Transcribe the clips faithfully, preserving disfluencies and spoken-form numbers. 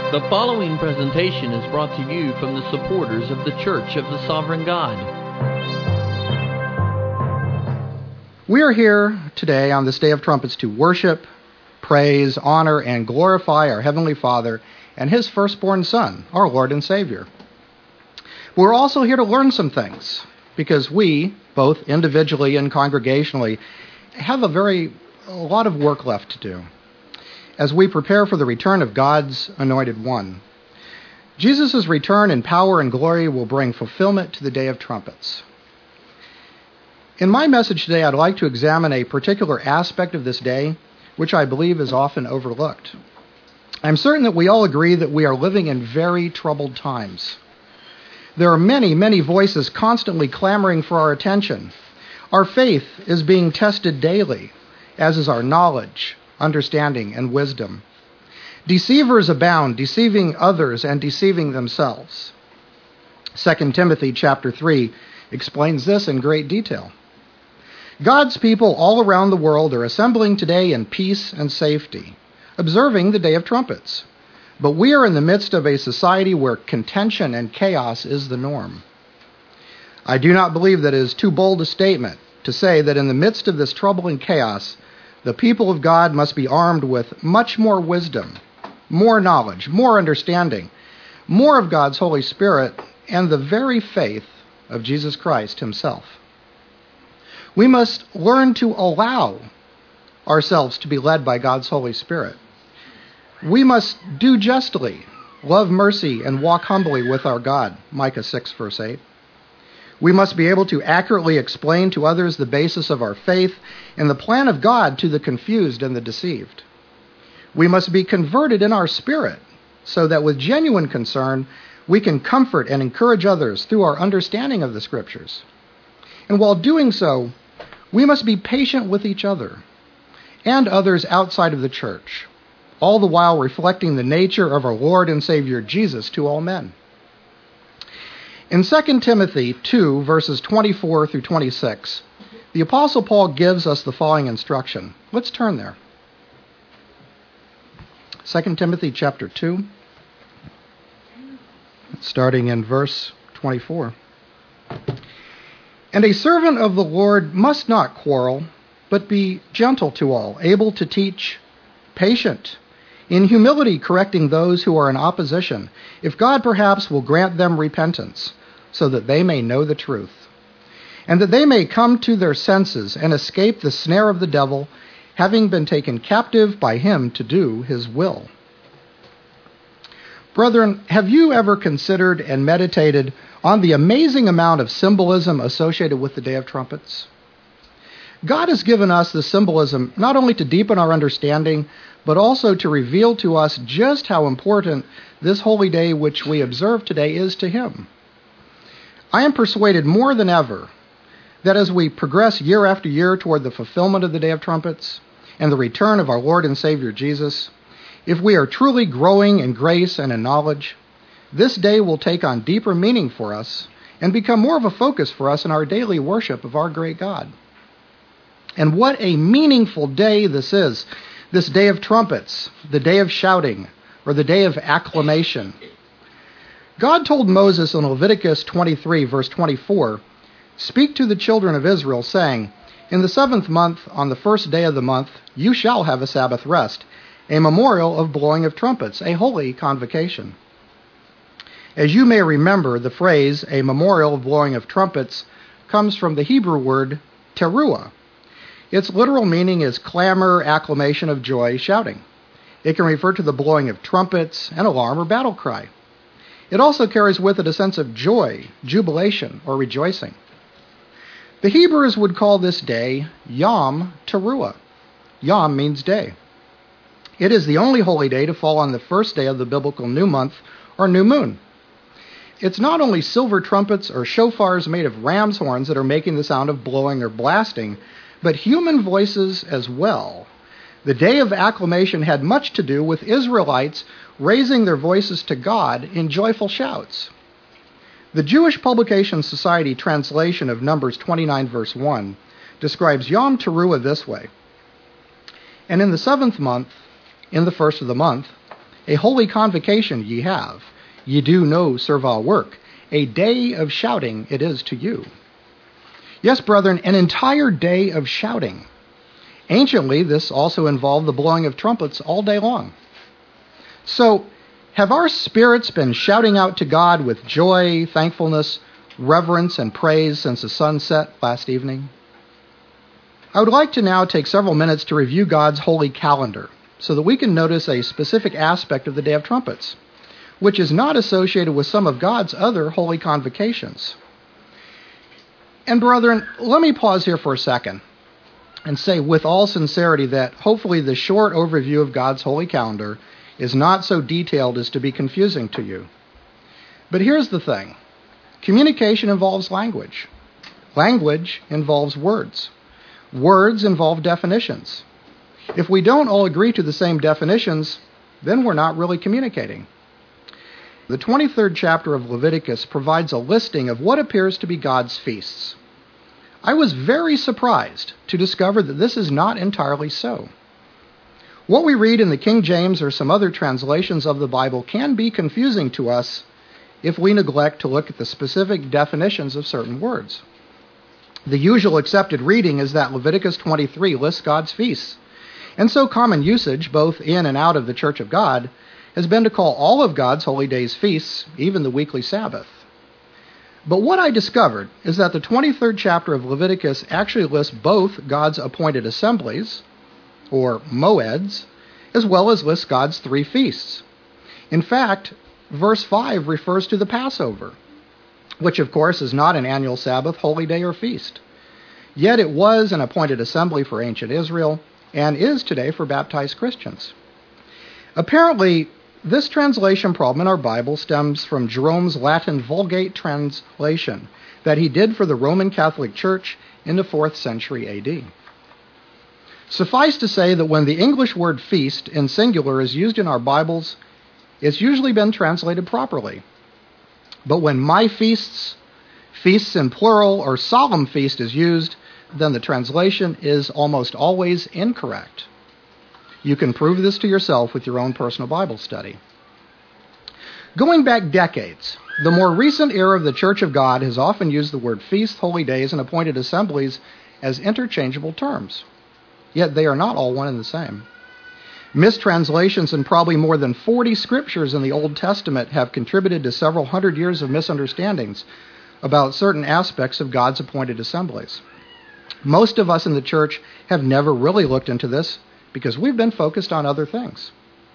The following presentation is brought to you from the supporters of the Church of the Sovereign God. We are here today on this Day of Trumpets to worship, praise, honor, and glorify our Heavenly Father and His firstborn Son, our Lord and Savior. We're also here to learn some things, because we, both individually and congregationally, have a very a lot of work left to do as we prepare for the return of God's Anointed One. Jesus' return in power and glory will bring fulfillment to the Day of Trumpets. In my message today, I'd like to examine a particular aspect of this day, which I believe is often overlooked. I'm certain that we all agree that we are living in very troubled times. There are many, many voices constantly clamoring for our attention. Our faith is being tested daily, as is our knowledge, understanding, and wisdom. Deceivers abound, deceiving others and deceiving themselves. Second Timothy chapter three explains this in great detail. God's people all around the world are assembling today in peace and safety, observing the Day of Trumpets. But we are in the midst of a society where contention and chaos is the norm. I do not believe that it is too bold a statement to say that in the midst of this trouble and chaos, the people of God must be armed with much more wisdom, more knowledge, more understanding, more of God's Holy Spirit, and the very faith of Jesus Christ Himself. We must learn to allow ourselves to be led by God's Holy Spirit. We must do justly, love mercy, and walk humbly with our God, Micah six, verse eight. We must be able to accurately explain to others the basis of our faith and the plan of God to the confused and the deceived. We must be converted in our spirit so that with genuine concern, we can comfort and encourage others through our understanding of the Scriptures. And while doing so, we must be patient with each other and others outside of the church, all the while reflecting the nature of our Lord and Savior Jesus to all men. In Second Timothy two, verses twenty-four through twenty-six, the Apostle Paul gives us the following instruction. Let's turn there. Second Timothy chapter two, starting in verse twenty-four. And a servant of the Lord must not quarrel, but be gentle to all, able to teach, patient, in humility correcting those who are in opposition, if God perhaps will grant them repentance, so that they may know the truth, and that they may come to their senses and escape the snare of the devil, having been taken captive by him to do his will. Brethren, have you ever considered and meditated on the amazing amount of symbolism associated with the Day of Trumpets? God has given us the symbolism not only to deepen our understanding, but also to reveal to us just how important this holy day which we observe today is to Him. I am persuaded more than ever that as we progress year after year toward the fulfillment of the Day of Trumpets and the return of our Lord and Savior Jesus, if we are truly growing in grace and in knowledge, this day will take on deeper meaning for us and become more of a focus for us in our daily worship of our great God. And what a meaningful day this is, this Day of Trumpets, the Day of Shouting, or the Day of Acclamation. God told Moses in Leviticus twenty-three, verse twenty-four, "Speak to the children of Israel, saying, In the seventh month, on the first day of the month, you shall have a Sabbath rest, a memorial of blowing of trumpets, a holy convocation." As you may remember, the phrase, a memorial of blowing of trumpets, comes from the Hebrew word teruah. Its literal meaning is clamor, acclamation of joy, shouting. It can refer to the blowing of trumpets, an alarm, or battle cry. It also carries with it a sense of joy, jubilation, or rejoicing. The Hebrews would call this day Yom Teruah. Yom means day. It is the only holy day to fall on the first day of the biblical new month, or new moon. It's not only silver trumpets or shofars made of ram's horns that are making the sound of blowing or blasting, but human voices as well. The Day of Acclamation had much to do with Israelites raising their voices to God in joyful shouts. The Jewish Publication Society translation of Numbers twenty-nine, verse one, describes Yom Teruah this way. And in the seventh month, in the first of the month, A holy convocation ye have. Ye do no servile work. A day of shouting it is to you. Yes, brethren, an entire day of shouting. Anciently, this also involved the blowing of trumpets all day long. So, have our spirits been shouting out to God with joy, thankfulness, reverence, and praise since the sun set last evening? I would like to now take several minutes to review God's holy calendar so that we can notice a specific aspect of the Day of Trumpets, which is not associated with some of God's other holy convocations. And brethren, let me pause here for a second and say with all sincerity that hopefully the short overview of God's holy calendar is not so detailed as to be confusing to you. But here's the thing. Communication involves language. Language involves words. Words involve definitions. If we don't all agree to the same definitions, then we're not really communicating. The twenty-third chapter of Leviticus provides a listing of what appears to be God's feasts. I was very surprised to discover that this is not entirely so. What we read in the King James or some other translations of the Bible can be confusing to us if we neglect to look at the specific definitions of certain words. The usual accepted reading is that Leviticus twenty-three lists God's feasts, and so common usage, both in and out of the Church of God, has been to call all of God's holy days feasts, even the weekly Sabbath. But what I discovered is that the twenty-third chapter of Leviticus actually lists both God's appointed assemblies, or moeds, as well as lists God's three feasts. In fact, verse five refers to the Passover, which of course is not an annual Sabbath, holy day, or feast. Yet it was an appointed assembly for ancient Israel, and is today for baptized Christians. Apparently, this translation problem in our Bible stems from Jerome's Latin Vulgate translation that he did for the Roman Catholic Church in the fourth century A D. Suffice to say that when the English word feast in singular is used in our Bibles, it's usually been translated properly. But when my feasts, feasts in plural, or solemn feast is used, then the translation is almost always incorrect. You can prove this to yourself with your own personal Bible study. Going back decades, the more recent era of the Church of God has often used the word feast, holy days, and appointed assemblies as interchangeable terms. Yet they are not all one and the same. Mistranslations in probably more than forty scriptures in the Old Testament have contributed to several hundred years of misunderstandings about certain aspects of God's appointed assemblies. Most of us in the church have never really looked into this because we've been focused on other things.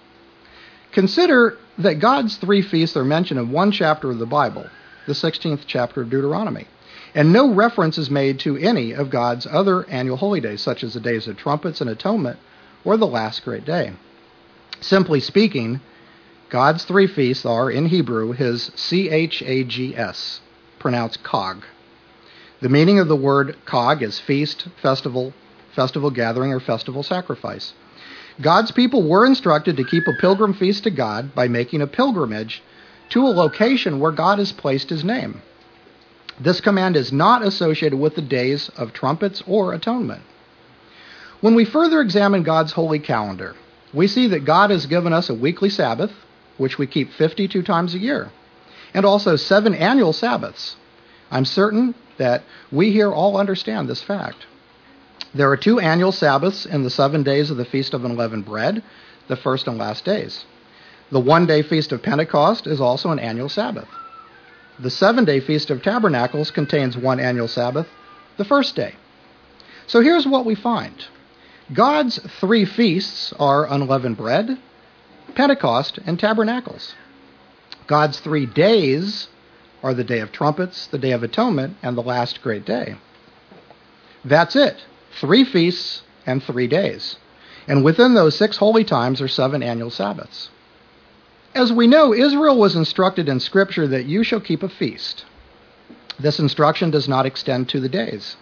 Consider that God's three feasts are mentioned in one chapter of the Bible, the sixteenth chapter of Deuteronomy, and no reference is made to any of God's other annual holy days, such as the days of trumpets and atonement, or the last great day. Simply speaking, God's three feasts are, in Hebrew, his C H A G S, pronounced Chag. The meaning of the word Chag is feast, festival, festival gathering, or festival sacrifice. God's people were instructed to keep a pilgrim feast to God by making a pilgrimage to a location where God has placed his name. This command is not associated with the days of trumpets or atonement. When we further examine God's holy calendar, we see that God has given us a weekly Sabbath, which we keep fifty-two times a year, and also seven annual Sabbaths. I'm certain that we here all understand this fact. There are two annual Sabbaths in the seven days of the Feast of Unleavened Bread, the first and last days. The one-day Feast of Pentecost is also an annual Sabbath. The seven-day Feast of Tabernacles contains one annual Sabbath, the first day. So here's what we find. God's three feasts are unleavened bread, Pentecost, and Tabernacles. God's three days are the Day of Trumpets, the Day of Atonement, and the last great day. That's it. Three feasts and three days. And within those six holy times are seven annual Sabbaths. As we know, Israel was instructed in Scripture that you shall keep a feast. This instruction does not extend to the days.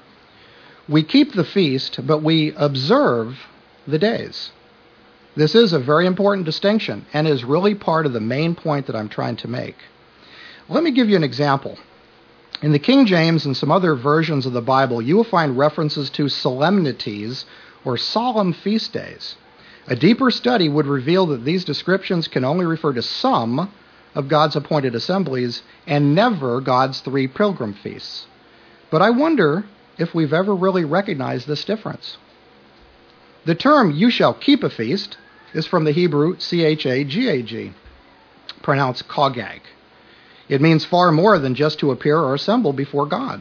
We keep the feast, but we observe the days. This is a very important distinction and is really part of the main point that I'm trying to make. Let me give you an example. In the King James and some other versions of the Bible, you will find references to solemnities or solemn feast days. A deeper study would reveal that these descriptions can only refer to some of God's appointed assemblies and never God's three pilgrim feasts. But I wonder if we've ever really recognized this difference. The term, "you shall keep a feast," is from the Hebrew C H A G A G, pronounced chagag. It means far more than just to appear or assemble before God.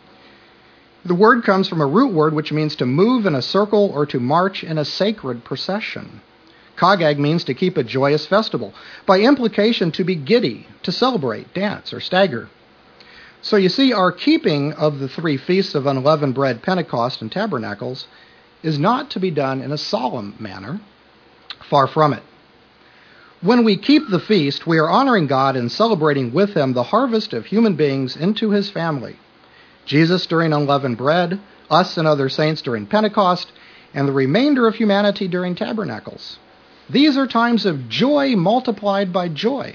The word comes from a root word which means to move in a circle or to march in a sacred procession. Chagag means to keep a joyous festival. By implication, to be giddy, to celebrate, dance, or stagger. So you see, our keeping of the three feasts of unleavened bread, Pentecost, and Tabernacles is not to be done in a solemn manner. Far from it. When we keep the feast, we are honoring God and celebrating with him the harvest of human beings into his family. Jesus during unleavened bread, us and other saints during Pentecost, and the remainder of humanity during Tabernacles. These are times of joy multiplied by joy.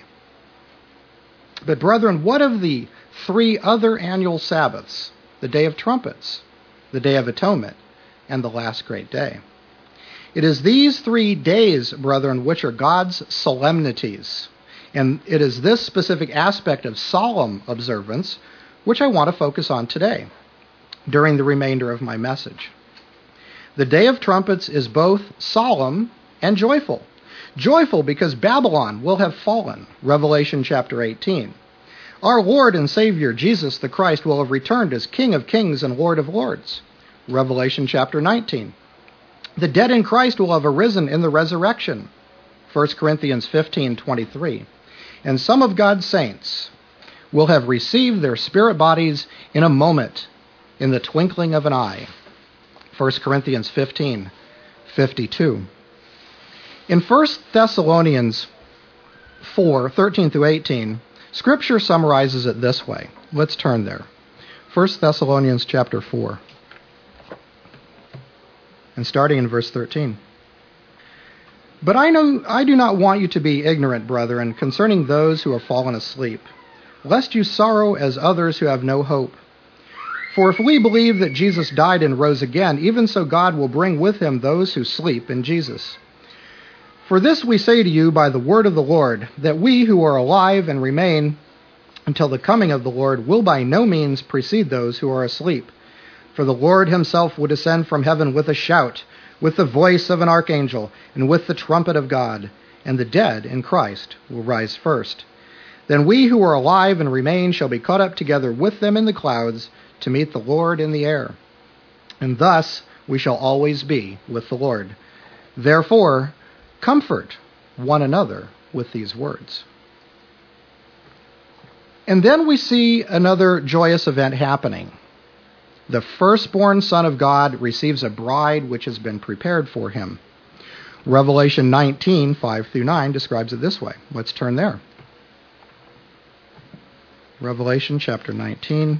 But brethren, what of the three other annual Sabbaths, the Day of Trumpets, the Day of Atonement, and the last great day? It is these three days, brethren, which are God's solemnities. And it is this specific aspect of solemn observance which I want to focus on today during the remainder of my message. The Day of Trumpets is both solemn and joyful. Joyful because Babylon will have fallen, Revelation chapter eighteen. Our Lord and Savior, Jesus the Christ, will have returned as King of Kings and Lord of Lords, Revelation chapter nineteen. The dead in Christ will have arisen in the resurrection, First Corinthians fifteen twenty-three. And some of God's saints will have received their spirit bodies in a moment, in the twinkling of an eye, First Corinthians fifteen fifty-two. In First Thessalonians four thirteen through eighteen, Scripture summarizes it this way. Let's turn there. First Thessalonians chapter four. And starting in verse thirteen. But I know I do not want you to be ignorant, brethren, concerning those who have fallen asleep, lest you sorrow as others who have no hope. For if we believe that Jesus died and rose again, even so God will bring with him those who sleep in Jesus. For this we say to you by the word of the Lord, that we who are alive and remain until the coming of the Lord will by no means precede those who are asleep. For the Lord himself will descend from heaven with a shout, with the voice of an archangel, and with the trumpet of God, and the dead in Christ will rise first. Then we who are alive and remain shall be caught up together with them in the clouds to meet the Lord in the air. And thus we shall always be with the Lord. Therefore, comfort one another with these words. And then we see another joyous event happening. The firstborn Son of God receives a bride which has been prepared for him. Revelation nineteen, five through nine describes it this way. Let's turn there. Revelation chapter nineteen,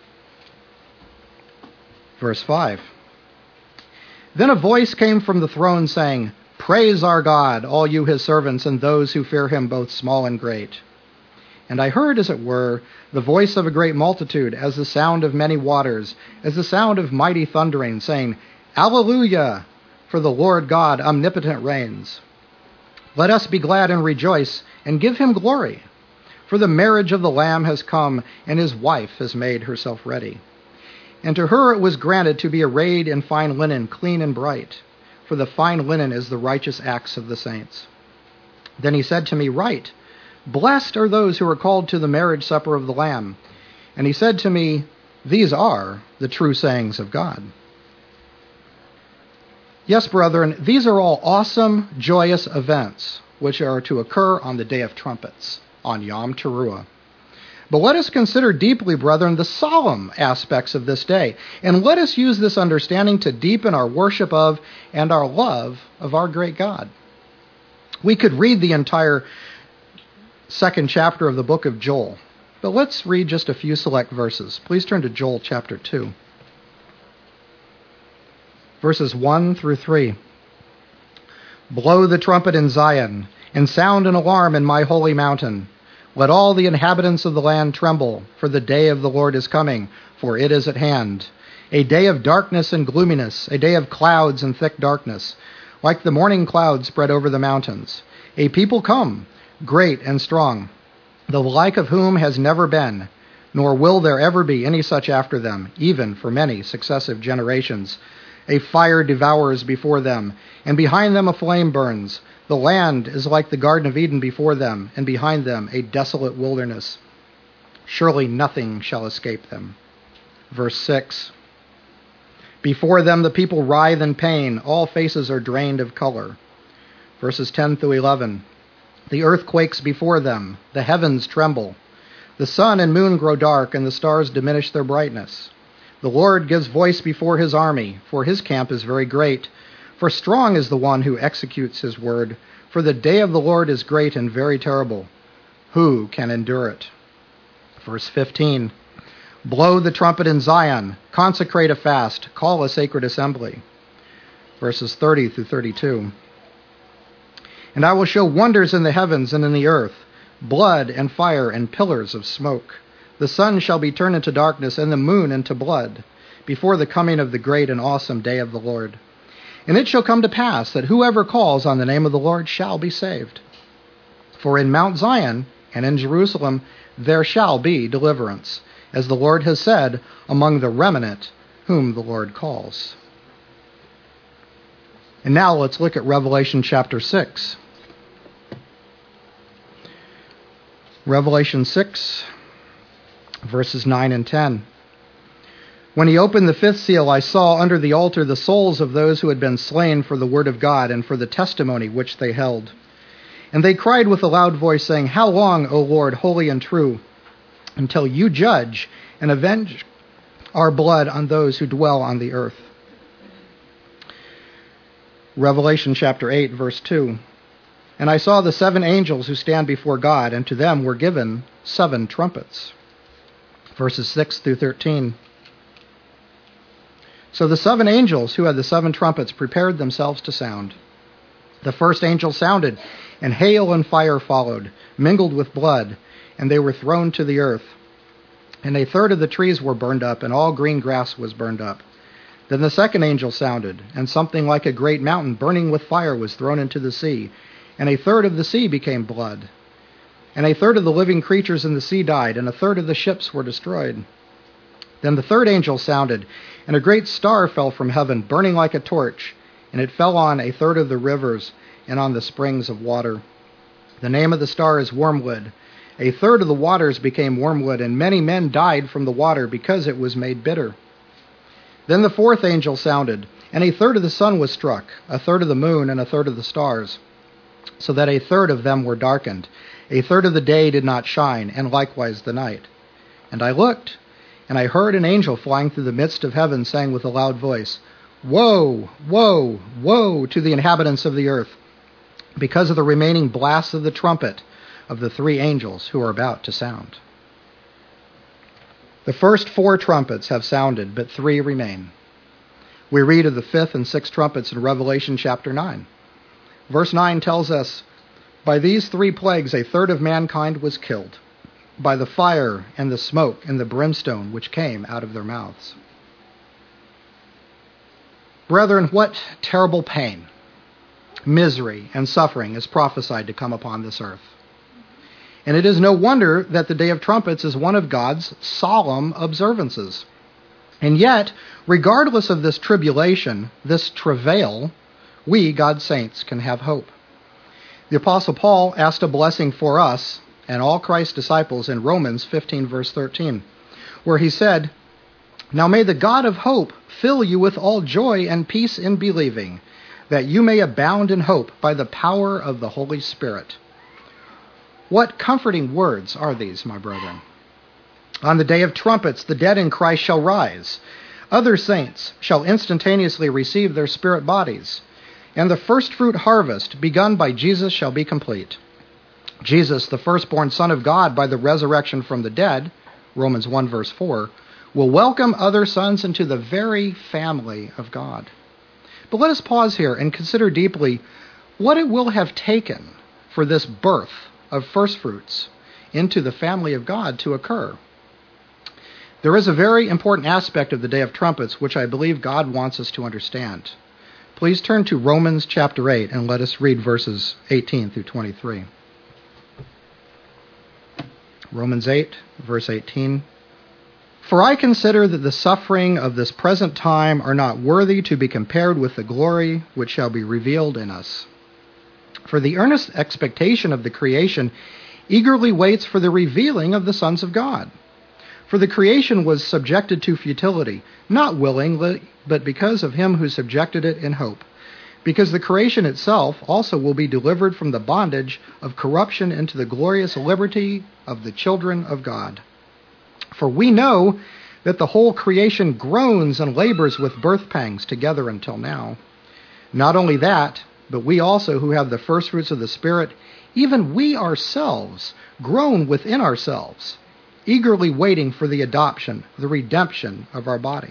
verse five. Then a voice came from the throne saying, "Praise our God, all you his servants, and those who fear him, both small and great." And I heard, as it were, the voice of a great multitude, as the sound of many waters, as the sound of mighty thundering, saying, "Alleluia, for the Lord God omnipotent reigns. Let us be glad and rejoice, and give him glory. For the marriage of the Lamb has come, and his wife has made herself ready. And to her it was granted to be arrayed in fine linen, clean and bright. For the fine linen is the righteous acts of the saints." Then he said to me, "Write, blessed are those who are called to the marriage supper of the Lamb." And he said to me, "These are the true sayings of God." Yes, brethren, these are all awesome, joyous events which are to occur on the Day of Trumpets, on Yom Teruah. But let us consider deeply, brethren, the solemn aspects of this day, and let us use this understanding to deepen our worship of and our love of our great God. We could read the entire second chapter of the book of Joel, but let's read just a few select verses. Please turn to Joel chapter two, verses one through three. "Blow the trumpet in Zion, and sound an alarm in my holy mountain. Let all the inhabitants of the land tremble, for the day of the Lord is coming, for it is at hand. A day of darkness and gloominess, a day of clouds and thick darkness, like the morning cloud spread over the mountains. A people come, great and strong, the like of whom has never been, nor will there ever be any such after them, even for many successive generations. A fire devours before them, and behind them a flame burns. The land is like the Garden of Eden before them, and behind them a desolate wilderness. Surely nothing shall escape them. Verse six. Before them the people writhe in pain. All faces are drained of color. Verses ten through eleven. The earth quakes before them. The heavens tremble. The sun and moon grow dark, and the stars diminish their brightness. The Lord gives voice before his army, for his camp is very great. For strong is the one who executes his word. For the day of the Lord is great and very terrible. Who can endure it? Verse fifteen. Blow the trumpet in Zion. Consecrate a fast. Call a sacred assembly. Verses thirty through thirty-two. And I will show wonders in the heavens and in the earth, blood and fire and pillars of smoke. The sun shall be turned into darkness and the moon into blood, before the coming of the great and awesome day of the Lord. And it shall come to pass that whoever calls on the name of the Lord shall be saved. For in Mount Zion and in Jerusalem there shall be deliverance, as the Lord has said, among the remnant whom the Lord calls. And now let's look at Revelation chapter six. Revelation six, verses nine and ten. When he opened the fifth seal, I saw under the altar the souls of those who had been slain for the word of God and for the testimony which they held. And they cried with a loud voice, saying, How long, O Lord, holy and true, until you judge and avenge our blood on those who dwell on the earth? Revelation chapter eight, verse two. And I saw the seven angels who stand before God, and to them were given seven trumpets. Verses six through thirteen. So the seven angels who had the seven trumpets prepared themselves to sound. The first angel sounded, and hail and fire followed, mingled with blood, and they were thrown to the earth. And a third of the trees were burned up, and all green grass was burned up. Then the second angel sounded, and something like a great mountain burning with fire was thrown into the sea, and a third of the sea became blood. And a third of the living creatures in the sea died, and a third of the ships were destroyed. Then the third angel sounded, and a great star fell from heaven, burning like a torch, and it fell on a third of the rivers and on the springs of water. The name of the star is Wormwood. A third of the waters became wormwood, and many men died from the water because it was made bitter. Then the fourth angel sounded, and a third of the sun was struck, a third of the moon, and a third of the stars, so that a third of them were darkened. A third of the day did not shine, and likewise the night. And I looked, and I heard an angel flying through the midst of heaven, saying with a loud voice, Woe, woe, woe to the inhabitants of the earth, because of the remaining blasts of the trumpet of the three angels who are about to sound. The first four trumpets have sounded, but three remain. We read of the fifth and sixth trumpets in Revelation chapter nine. Verse nine tells us, By these three plagues a third of mankind was killed, by the fire and the smoke and the brimstone which came out of their mouths. Brethren, what terrible pain, misery, and suffering is prophesied to come upon this earth. And it is no wonder that the Day of Trumpets is one of God's solemn observances. And yet, regardless of this tribulation, this travail, we, God's saints, can have hope. The Apostle Paul asked a blessing for us and all Christ's disciples in Romans fifteen, verse thirteen, where he said, Now may the God of hope fill you with all joy and peace in believing, that you may abound in hope by the power of the Holy Spirit. What comforting words are these, my brethren? On the day of trumpets, the dead in Christ shall rise. Other saints shall instantaneously receive their spirit bodies. And the first fruit harvest begun by Jesus shall be complete. Jesus, the firstborn Son of God by the resurrection from the dead, Romans one, verse four, will welcome other sons into the very family of God. But let us pause here and consider deeply what it will have taken for this birth of firstfruits into the family of God to occur. There is a very important aspect of the Day of Trumpets which I believe God wants us to understand. Please turn to Romans chapter eight and let us read verses eighteen through twenty-three. Romans eight, verse eighteen. For I consider that the suffering of this present time are not worthy to be compared with the glory which shall be revealed in us. For the earnest expectation of the creation eagerly waits for the revealing of the sons of God. For the creation was subjected to futility, not willingly, but because of him who subjected it in hope. Because the creation itself also will be delivered from the bondage of corruption into the glorious liberty of the children of God. For we know that the whole creation groans and labors with birth pangs together until now. Not only that, but we also who have the first fruits of the Spirit, even we ourselves groan within ourselves, eagerly waiting for the adoption, the redemption of our body.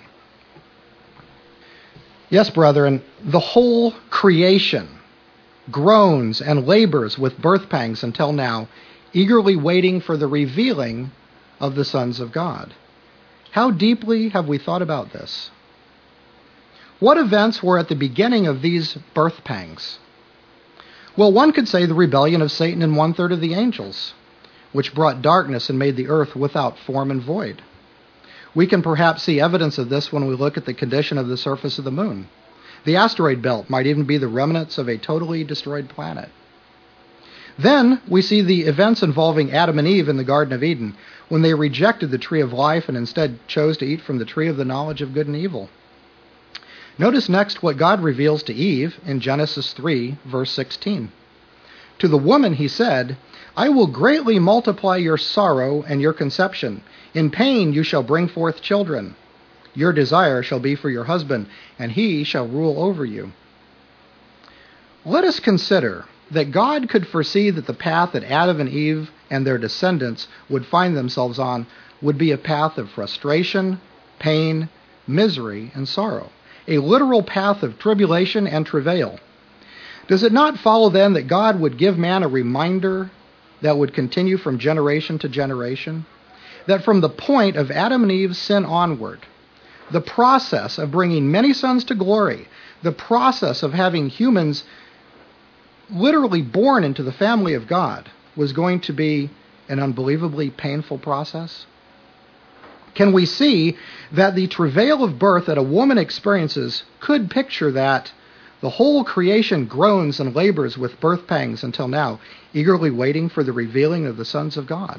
Yes, brethren, the whole creation groans and labors with birth pangs until now, eagerly waiting for the revealing of the sons of God. How deeply have we thought about this? What events were at the beginning of these birth pangs? Well, one could say the rebellion of Satan and one-third of the angels, which brought darkness and made the earth without form and void. We can perhaps see evidence of this when we look at the condition of the surface of the moon. The asteroid belt might even be the remnants of a totally destroyed planet. Then we see the events involving Adam and Eve in the Garden of Eden, when they rejected the tree of life and instead chose to eat from the tree of the knowledge of good and evil. Notice next what God reveals to Eve in Genesis three, verse sixteen. To the woman he said, I will greatly multiply your sorrow and your conception. In pain you shall bring forth children. Your desire shall be for your husband, and he shall rule over you. Let us consider that God could foresee that the path that Adam and Eve and their descendants would find themselves on would be a path of frustration, pain, misery, and sorrow, a literal path of tribulation and travail. Does it not follow then that God would give man a reminder that would continue from generation to generation? That from the point of Adam and Eve's sin onward, the process of bringing many sons to glory, the process of having humans literally born into the family of God, was going to be an unbelievably painful process? Can we see that the travail of birth that a woman experiences could picture that the whole creation groans and labors with birth pangs until now, eagerly waiting for the revealing of the sons of God?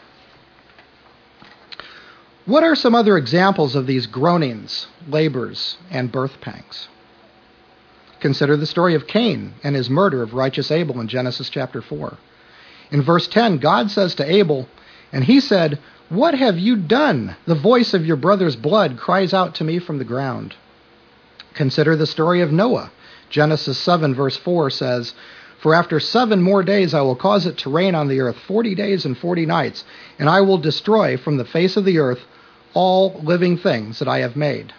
What are some other examples of these groanings, labors, and birth pangs? Consider the story of Cain and his murder of righteous Abel in Genesis chapter four. In verse ten, God says to Abel, and he said, What have you done? The voice of your brother's blood cries out to me from the ground. Consider the story of Noah. Genesis seven verse four says, For after seven more days I will cause it to rain on the earth forty days and forty nights, and I will destroy from the face of the earth all living things that I have made.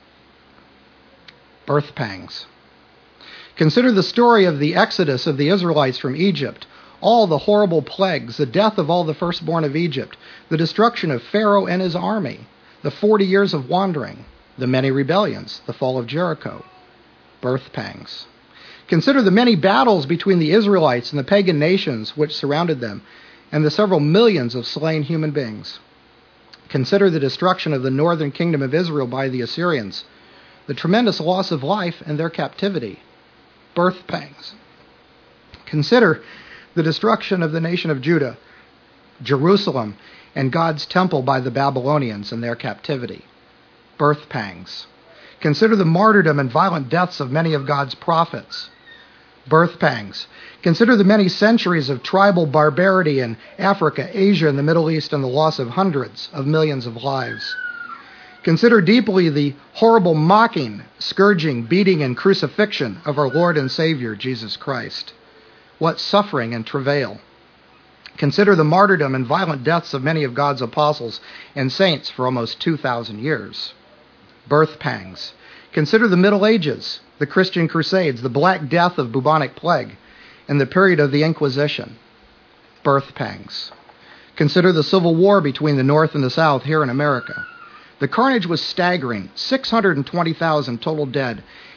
Birth pangs. Consider the story of the exodus of the Israelites from Egypt, all the horrible plagues, the death of all the firstborn of Egypt, the destruction of Pharaoh and his army, the forty years of wandering, the many rebellions, the fall of Jericho. Birth pangs. Consider the many battles between the Israelites and the pagan nations which surrounded them, and the several millions of slain human beings. Consider the destruction of the northern kingdom of Israel by the Assyrians, the tremendous loss of life and their captivity. Birth pangs. Consider the destruction of the nation of Judah, Jerusalem, and God's temple by the Babylonians and their captivity. Birth pangs. Consider the martyrdom and violent deaths of many of God's prophets. Birth pangs. Consider the many centuries of tribal barbarity in Africa, Asia, and the Middle East, and the loss of hundreds of millions of lives. Consider deeply the horrible mocking, scourging, beating, and crucifixion of our Lord and Savior, Jesus Christ. What suffering and travail. Consider the martyrdom and violent deaths of many of God's apostles and saints for almost two thousand years. Birth pangs. Consider the Middle Ages, the Christian Crusades, the Black Death of bubonic plague, and the period of the Inquisition. Birth pangs. Consider the Civil War between the North and the South here in America. The carnage was staggering, six hundred twenty thousand total dead,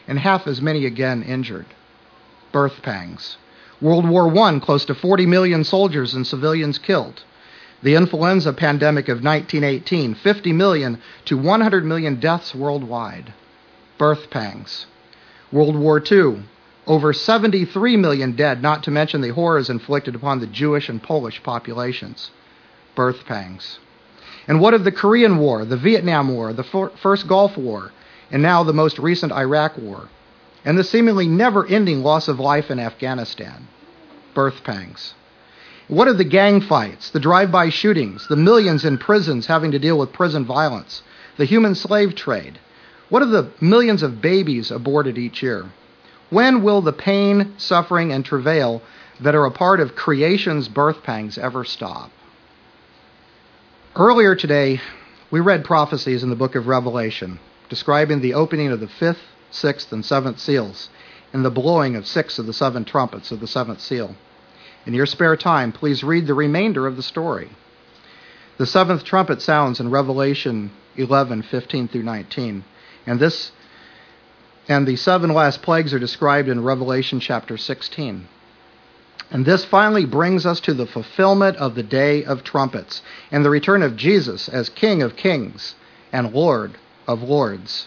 and half as many again injured. Birth pangs. World War One, close to forty million soldiers and civilians killed. The influenza pandemic of nineteen eighteen, fifty million to one hundred million deaths worldwide. Birth pangs. World War Two, over seventy-three million dead, not to mention the horrors inflicted upon the Jewish and Polish populations. Birth pangs. And what of the Korean War, the Vietnam War, the first Gulf War, and now the most recent Iraq War, and the seemingly never-ending loss of life in Afghanistan? Birth pangs. What of the gang fights, the drive-by shootings, the millions in prisons having to deal with prison violence, the human slave trade? What of the millions of babies aborted each year? When will the pain, suffering, and travail that are a part of creation's birth pangs ever stop? Earlier today, we read prophecies in the book of Revelation, describing the opening of the fifth, sixth, and seventh seals, and the blowing of six of the seven trumpets of the seventh seal. In your spare time, please read the remainder of the story. The seventh trumpet sounds in Revelation eleven, fifteen through nineteen, and this and the seven last plagues are described in Revelation chapter sixteen. And this finally brings us to the fulfillment of the day of trumpets and the return of Jesus as King of Kings and Lord of Lords.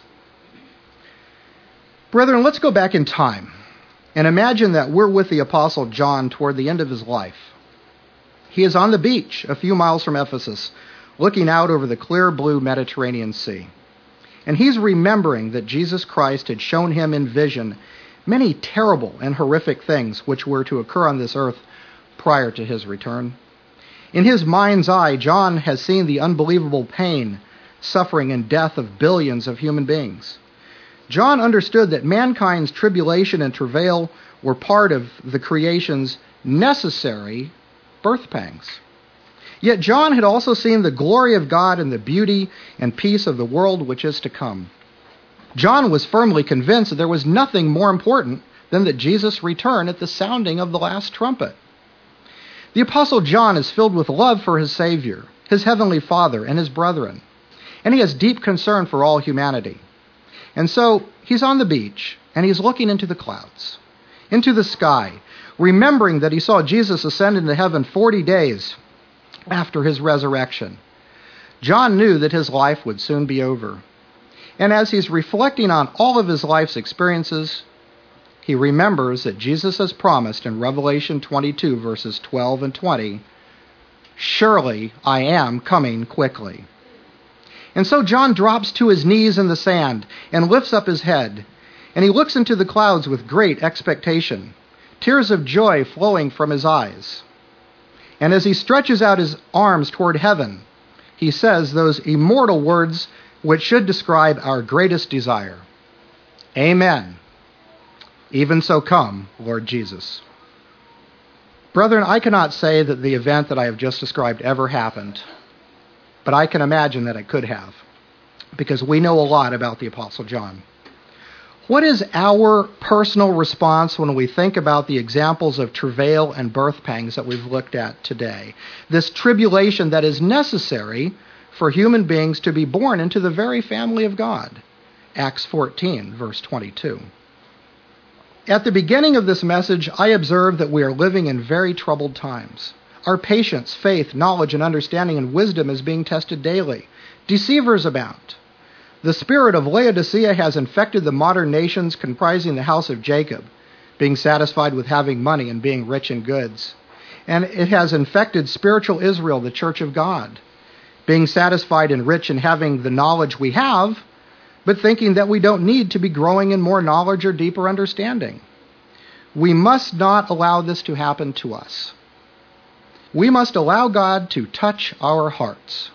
Brethren, let's go back in time and imagine that we're with the Apostle John toward the end of his life. He is on the beach a few miles from Ephesus, looking out over the clear blue Mediterranean Sea. And he's remembering that Jesus Christ had shown him in vision many terrible and horrific things which were to occur on this earth prior to his return. In his mind's eye, John has seen the unbelievable pain, suffering, and death of billions of human beings. John understood that mankind's tribulation and travail were part of the creation's necessary birth pangs. Yet John had also seen the glory of God and the beauty and peace of the world which is to come. John was firmly convinced that there was nothing more important than that Jesus return at the sounding of the last trumpet. The Apostle John is filled with love for his Savior, his heavenly Father, and his brethren, and he has deep concern for all humanity. And so he's on the beach, and he's looking into the clouds, into the sky, remembering that he saw Jesus ascend into heaven forty days after his resurrection. John knew that his life would soon be over. And as he's reflecting on all of his life's experiences, he remembers that Jesus has promised in Revelation twenty-two, verses twelve and twenty, "Surely I am coming quickly." And so John drops to his knees in the sand and lifts up his head, and he looks into the clouds with great expectation, tears of joy flowing from his eyes. And as he stretches out his arms toward heaven, he says those immortal words which should describe our greatest desire. Amen. Even so come, Lord Jesus. Brethren, I cannot say that the event that I have just described ever happened, but I can imagine that it could have, because we know a lot about the Apostle John. What is our personal response when we think about the examples of travail and birth pangs that we've looked at today? This tribulation that is necessary for human beings to be born into the very family of God. Acts fourteen, verse twenty-two. At the beginning of this message, I observed that we are living in very troubled times. Our patience, faith, knowledge, and understanding and wisdom is being tested daily. Deceivers abound. The spirit of Laodicea has infected the modern nations comprising the house of Jacob, being satisfied with having money and being rich in goods. And it has infected spiritual Israel, the church of God, being satisfied and rich in having the knowledge we have, but thinking that we don't need to be growing in more knowledge or deeper understanding. We must not allow this to happen to us. We must allow God to touch our hearts.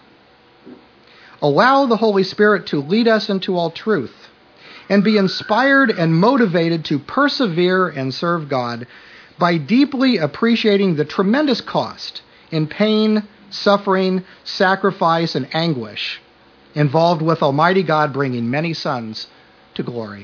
Allow the Holy Spirit to lead us into all truth, and be inspired and motivated to persevere and serve God by deeply appreciating the tremendous cost in pain, suffering, sacrifice, and anguish involved with Almighty God bringing many sons to glory.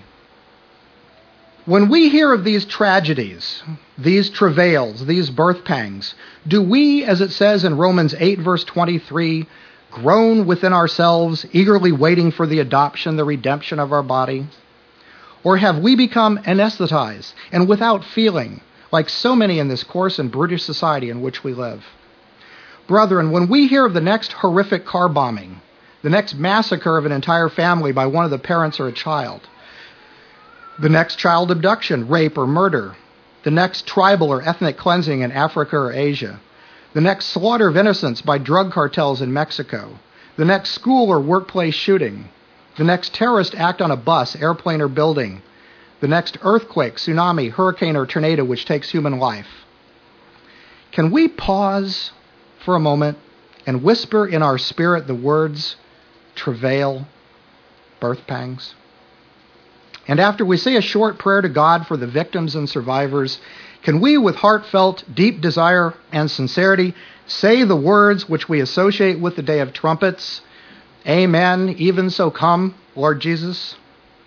When we hear of these tragedies, these travails, these birth pangs, do we, as it says in Romans eight, verse twenty-three, groan within ourselves, eagerly waiting for the adoption, the redemption of our body? Or have we become anesthetized and without feeling, like so many in this coarse and brutish society in which we live? Brethren, when we hear of the next horrific car bombing, the next massacre of an entire family by one of the parents or a child, the next child abduction, rape, or murder, the next tribal or ethnic cleansing in Africa or Asia, the next slaughter of innocents by drug cartels in Mexico, the next school or workplace shooting, the next terrorist act on a bus, airplane, or building, the next earthquake, tsunami, hurricane, or tornado which takes human life, can we pause for a moment and whisper in our spirit the words, travail, birth pangs? And after we say a short prayer to God for the victims and survivors, can we, with heartfelt, deep desire and sincerity, say the words which we associate with the Day of Trumpets, Amen, even so come, Lord Jesus?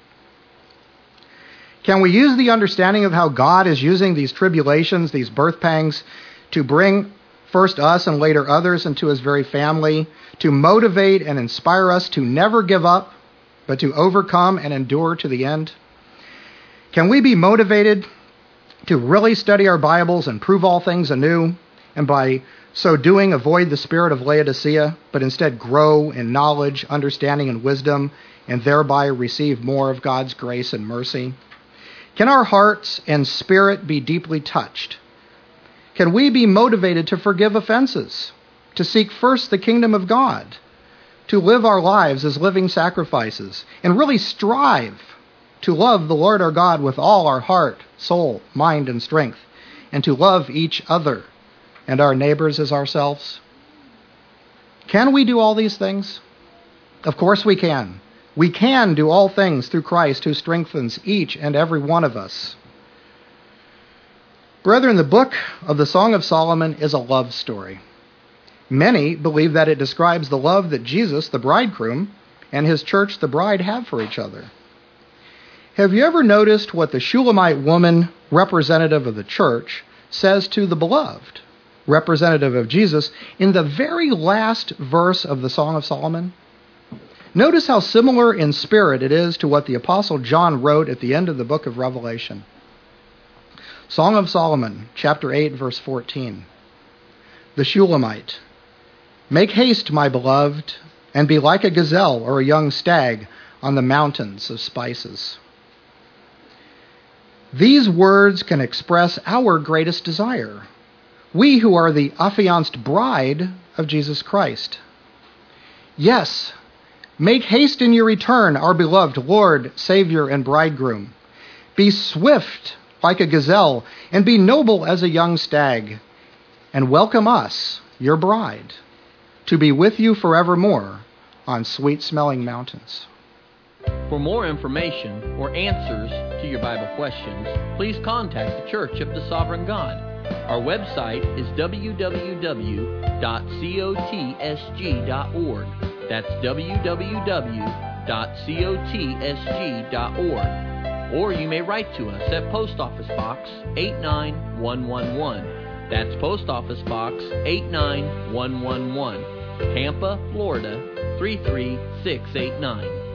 Can we use the understanding of how God is using these tribulations, these birth pangs, to bring first us and later others into his very family, to motivate and inspire us to never give up, but to overcome and endure to the end? Can we be motivated to really study our Bibles and prove all things anew, and by so doing avoid the spirit of Laodicea, but instead grow in knowledge, understanding, and wisdom, and thereby receive more of God's grace and mercy? Can our hearts and spirit be deeply touched? Can we be motivated to forgive offenses, to seek first the kingdom of God, to live our lives as living sacrifices, and really strive to love the Lord our God with all our heart, soul, mind, and strength, and to love each other and our neighbors as ourselves? Can we do all these things? Of course we can. We can do all things through Christ who strengthens each and every one of us. Brethren, the book of the Song of Solomon is a love story. Many believe that it describes the love that Jesus, the bridegroom, and his church, the bride, have for each other. Have you ever noticed what the Shulamite woman, representative of the church, says to the beloved, representative of Jesus, in the very last verse of the Song of Solomon? Notice how similar in spirit it is to what the Apostle John wrote at the end of the book of Revelation. Song of Solomon, chapter eight, verse fourteen. The Shulamite, make haste, my beloved, and be like a gazelle or a young stag on the mountains of spices. These words can express our greatest desire, we who are the affianced bride of Jesus Christ. Yes, make haste in your return, our beloved Lord, Savior, and Bridegroom. Be swift like a gazelle, and be noble as a young stag, and welcome us, your bride, to be with you forevermore on sweet-smelling mountains. For more information or answers to your Bible questions, please contact the Church of the Sovereign God. Our website is w w w dot cotsg dot org. That's w w w dot cotsg dot org. Or you may write to us at Post Office Box eight nine one one one. That's Post Office Box eight nine one one one, Tampa, Florida three three six eight nine.